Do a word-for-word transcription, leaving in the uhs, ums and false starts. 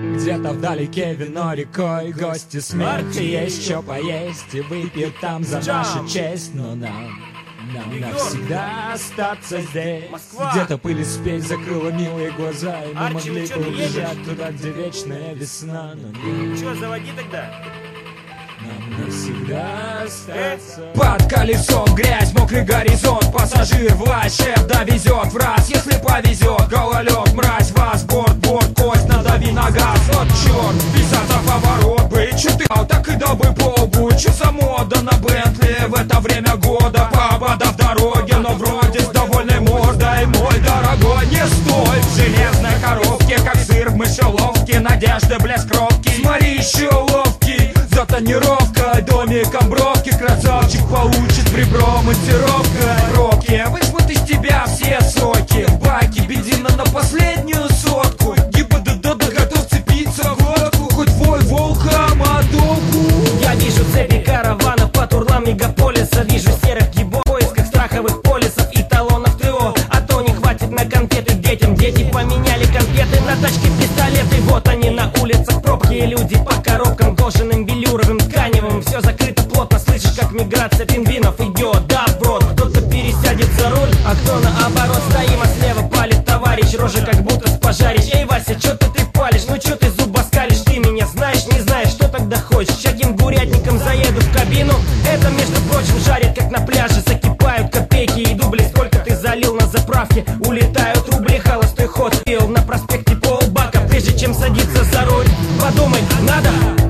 Где-то вдалеке вино рекой, гости смех, есть что поесть и выпьет там за нашу честь. Но нам, нам навсегда остаться здесь. Где-то пыль и спесь закрыла милые глаза, и мы могли бы убежать туда, где вечная весна. Но нет. Чё, заводи тогда? Нам навсегда остаться. Под колесом грязь, мокрый горизонт. Пассажир власть, шеф довезет в раз, если повезет. Гололед, мразь, вас, борт, борт, кость, надави на газ. Вот черт, писаться поворот, быть чутал, так и дабы полбу. Чё за мода на Бентли в это время года? Побода в дороге, но вроде с довольной мордой. Мой дорогой, не стой в железной коробке, как сыр в мышеловке. Надежды, блеск робкий, смотри, еще ловкий. За тонировкой, домиком бровки, красавчик получит в ребро монтировкой. Пробки выжмут из тебя все соки, в баке бензина на последнюю сотку. ГИБДД готов цепиться в глотку, хоть вой волком а толку. Я вижу цепи караванов по турлам мегаполиса. Вижу серых гибов в поисках страховых полисов и талонов ТО. А то не хватит на конфеты детям. Дети поменяли конфеты на тачки, пистолеты. Вот они на улицах, пробки и люди по коробкам кожаным, велюровым, тканевым. Все закрыто плотно, слышишь, как миграция пингвинов идет. Да, брод, кто-то пересядет за руль, а кто наоборот стоим, а слева палит товарищ. Рожа как будто с пожарищ. Эй, Вася, чё ты ты палишь? Ну чё ты зубоскалишь? Ты меня знаешь, не знаешь, что тогда хочешь? Чагим гурятником заеду в кабину. Это, между прочим, жарит, как на пляже. Закипают копейки и дубли. Сколько ты залил на заправке? Улетают рубли, холостой ход пил на проспекте полбака. Прежде чем садиться за руль, подумай, надо?